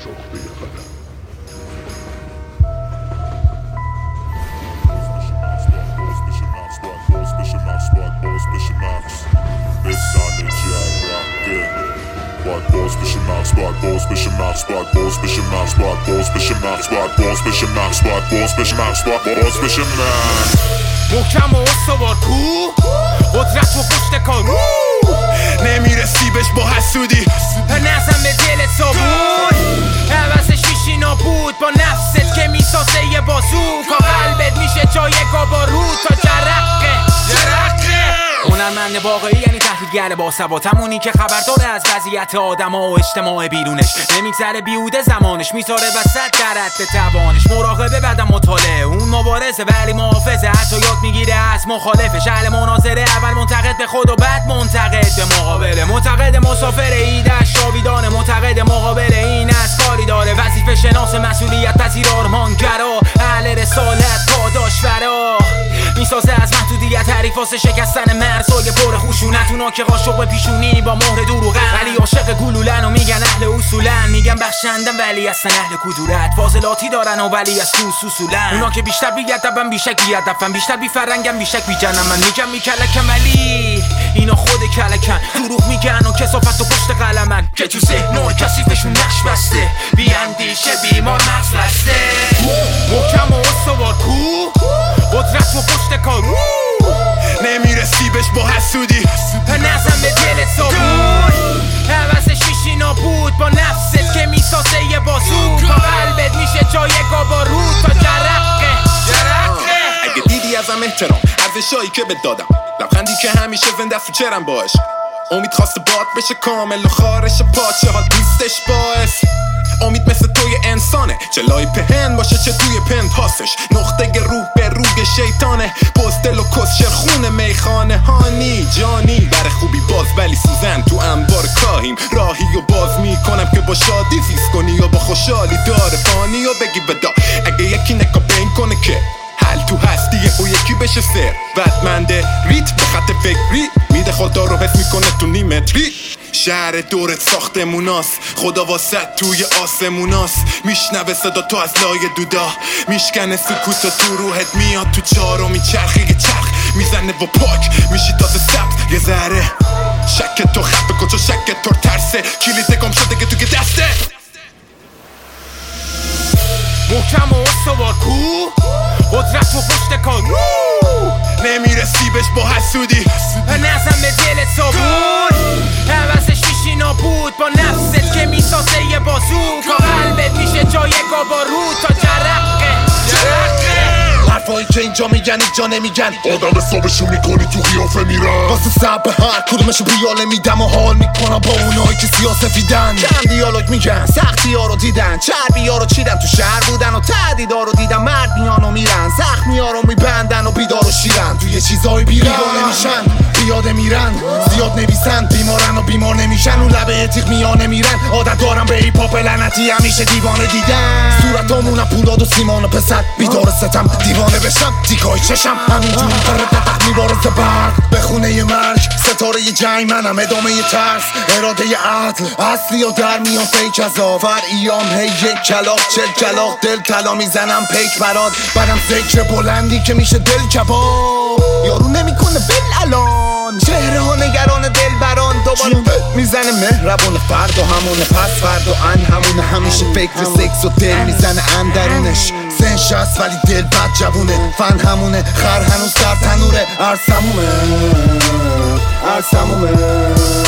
ساخته قلم. محکم و استوار کو قدرت و پشت کار نمیرسی بهش با حسودی نزن به دلت صابون عوضش میشی نابود با نفست که میسازه یه بازوک قلبت میشه جای گابارود تا جرقه هنرمند واقعی یعنی تحلیلگر باثبات، همونی که خبر داره از وضعیت آدما و اجتماع بیرونش، نمیگذره بیهوده زمانش، میذاره وسط در حد توانش. مراقبه بعدم مطالعه، اون مبارزه ولی محافظه، حتی یاد میگیره از مخالفش. اهل مناظره، اول منتقد به خود و بعد منتقد به مقابله. منتقد مسافر ایدش جاویدانه، منتقد مقابل این از کاری داره. وظیفه شناس، مسئولیت پذیر، آرمانگرا، اهل رسالت، پاداش فرا، میسازه از محدودیت حریفاس شکستن مرزای پر خشونت. اونا که قاشق پیشونی با مهر دروغن، ولی عاشق گلولن و میگن اهل اصولن، میگن بخشندن ولی اصلا اهل کدورت. فاضلاتی دارن و ولی از تو اصولن. اونا که بیشتر بیادبن بیشک بیادبن، بیشتر بیفرنگن بیشک بیجنن. من میگم میکلکم ولی اینا خود کلکن، دروغ میگن و کسافت و پشت قلمن که تو ذهن کثیفشون نقش بسته. بی اندیشه بیمار مغز بسته. محکم و استوار کو قدرت و پشت کار نمیرسی بهش با حسودی نزن به دلت صابون عوضش میشی نابود با نفست که میسازه یه بازوک قلبت میشه جای گابارود تا جرقه. اگه دیدی ازم احترام ارزشایی که بهت دادم، لبخندی که همیشه زنده تو چرم باش، امید خواسته باد بشه کامل و خارش پاچه ها دوستش باعث. امید مثل توی انسانه، چه لای پهن باشه چه توی پند هاستش. نقطه روح به روح شیطانه، بزدل و کسشر خونه میخانه. هانی جانی بر خوبی باز ولی سوزن تو انبار کاهیم. راهی و باز میکنم که با شادی زیست کنی و با خوشحالی داره فانی و بگی بدا. اگه یکی نکاپین کنه که حل تو هستیه و یکی بشه سر ودمنده ریت به خط فکری میده خدا رو حس میکنه تو نیمتری. شهر دورت ساختموناست، خدا واسط توی آسموناست. میشنوه صدا تو از لای دودا، میشکنه سکوت تو روحت، میاد تو چارو میچرخی یه چرخ میزنه و پاک میشی تازه سبت یه ذره. شک تو خط بکن شک تو ترسه، کلید گم شده که تو که دسته. محکم و استوار کو قدرت و پشت کار نمیرسی بهش با حسودی نزن به دلت صابون عوضش میشی نابود با نفست که میسازه یه بازوک قلبت میشه جای گابارود تا جرقه. حرفایی که اینجا میگن اینجا نمیگن، آدم حسابشون میکنی تو قیافه میرن. واسه سب به هر کدومشو بیاله میدم و حال میکنم با اونایی که سیاسفیدن. کم دیالوگ میگن، سختی ها رو دیدن، چربی ها رو چیدن، تو شهر بودن و تهدیدا رو دیدن. مرد میان و میرن، زخمی ها رو میبندن و بیدار و شیرن. تو یه چیزایی بیگانه میشن، پیاده میرن، زیاد نویسن، بیمارن و بیمار نمیشن. اون لبه تیغ میانه میرن، عادت دارم به ای پاپ لعنتی همیشه دیوانه دیدن. صورتامونم پولاد و سیمان و پسر، بیدار ستم دیوانه بشم، تیکای چشم همینجوری داره تحت میبارزه برق به خونه ی مرگ. ستاره ی جنگ منم، ادامه ی ترس، اراده ی عدل اصلی و در میان فیک از آفر ایام. هی یک کلاق چل کلاق دل طلا میزنم پیک برات، برم ذکر بلندی که میشه دل کباب. یارو نمیکنه بل الان، چهره ها نگران دل بران. دوباره میزنه مهربون فردا همونه پس فردا ان همونه. همیشه فکر سکس و دل میزنه اندرونش. سنش هست ولی دل بد جوونه، فن همونه، خر هنوز در تنوره. ارسمومه